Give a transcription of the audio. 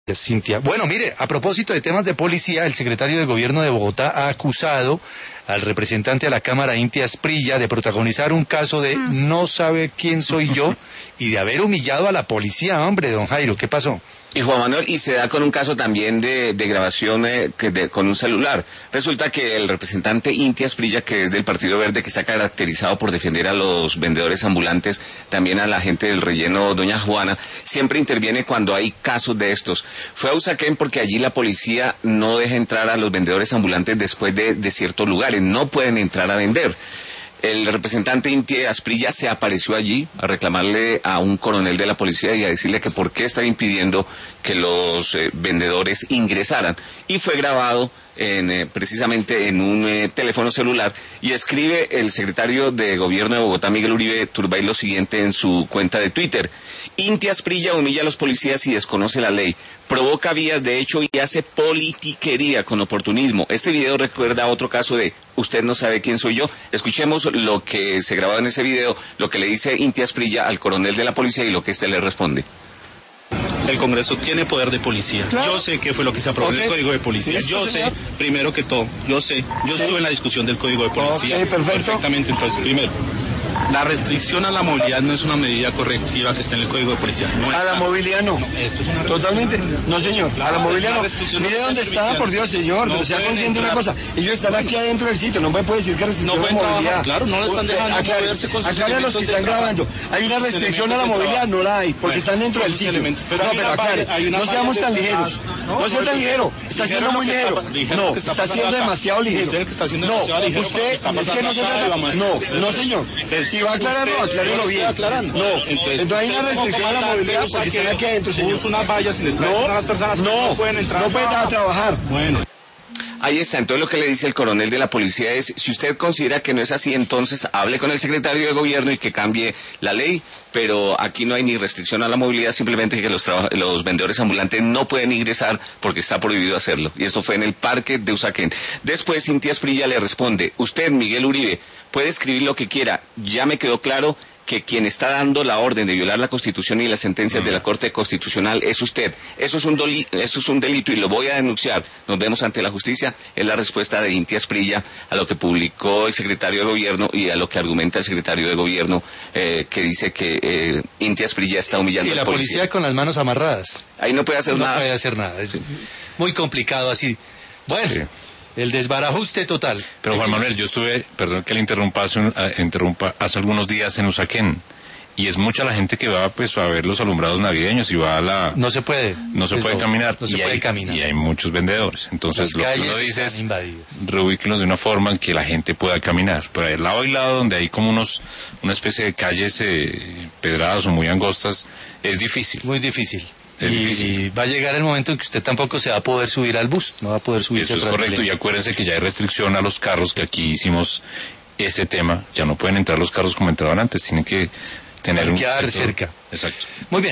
Cintia. Bueno, mire, a propósito de temas de policía, el secretario de Gobierno de Bogotá ha acusado al representante de la Cámara, Inti Asprilla, de protagonizar un caso de no sabe quién soy yo y de haber humillado a la policía. Hombre, don Jairo, ¿qué pasó? Y Juan Manuel, y se da con un caso también de grabación con un celular. Resulta que el representante Inti Asprilla, que es del Partido Verde, que se ha caracterizado por defender a los vendedores ambulantes, también a la gente del relleno, doña Juana, siempre interviene cuando hay casos de estos. Fue a Usaquén porque allí la policía no deja entrar a los vendedores ambulantes después de ciertos lugares, no pueden entrar a vender. El representante Inti Asprilla se apareció allí a reclamarle a un coronel de la policía y a decirle que por qué estaba impidiendo que los vendedores ingresaran. Y fue grabado precisamente en un teléfono celular, y escribe el secretario de Gobierno de Bogotá, Miguel Uribe Turbay, lo siguiente en su cuenta de Twitter: Inti Asprilla humilla a los policías y desconoce la ley, provoca vías de hecho y hace politiquería con oportunismo. Este video recuerda a otro caso de usted no sabe quién soy yo. Escuchemos lo que se grabó en ese video, lo que le dice Inti Asprilla al coronel de la policía y lo que éste le responde. El Congreso tiene poder de policía. Claro. Yo sé qué fue lo que se aprobó en el Código de Policía. Yo sé, primero que todo, yo estuve en la discusión del Código de Policía. Perfectamente. Entonces, primero, la restricción a la movilidad no es una medida correctiva que está en el Código de Policía. No a la movilidad no. Esto es una totalmente. No, señor. A la movilidad no. Mire dónde está, por Dios, señor. No, pero sea consciente de una cosa. Ellos están aquí adentro del sitio. No me puede decir que restricción a la movilidad. Claro, no le están dejando moverse con sus aclare a los que están grabando. Hay una restricción a la movilidad, no la hay, porque están dentro del sitio. No, pero aclare. No seamos tan ligeros. No sea tan ligero. Está siendo muy ligero. No, está siendo demasiado ligero. Usted que está haciendo demasiado ligero. Usted es que no se trata. No, señor. Si va a aclararlo, aclárelo bien. No, entonces hay una restricción a la movilidad porque están aquí adentro, señor. Puso unas vallas y les traen a las personas que no pueden entrar. No pueden trabajar. Bueno. Ahí está. Entonces lo que le dice el coronel de la policía es: si usted considera que no es así, entonces hable con el secretario de Gobierno y que cambie la ley, pero aquí no hay ni restricción a la movilidad, simplemente que los vendedores ambulantes no pueden ingresar porque está prohibido hacerlo. Y esto fue en el parque de Usaquén. Después Inti Asprilla le responde: usted, Miguel Uribe, puede escribir lo que quiera, ya me quedó claro que quien está dando la orden de violar la Constitución y las sentencias de la Corte Constitucional es usted. Eso es un delito y lo voy a denunciar. Nos vemos ante la justicia. Es la respuesta de Inti Asprilla a lo que publicó el secretario de Gobierno y a lo que argumenta el secretario de Gobierno, que dice que Inti Asprilla está humillando a la policía. Y la policía con las manos amarradas. Ahí no puede hacer nada. No puede hacer nada. Es muy complicado así. Bueno. Sí. El desbarajuste total. Pero Juan Manuel, yo estuve, perdón que le interrumpa, hace algunos días en Usaquén, y es mucha la gente que va pues a ver los alumbrados navideños y va a la... No se puede caminar. No se puede caminar. Y hay muchos vendedores. Entonces lo que uno dice es, reubíquenlos de una forma en que la gente pueda caminar. Pero hay lado y lado donde hay como una especie de calles pedradas o muy angostas, es difícil. Muy difícil. Y va a llegar el momento en que usted tampoco se va a poder subir al bus, no va a poder subirse al Transmilenio. Eso es correcto, y acuérdense que ya hay restricción a los carros, que aquí hicimos ese tema, ya no pueden entrar los carros como entraban antes, tienen que tener quedar cerca. Exacto. Muy bien.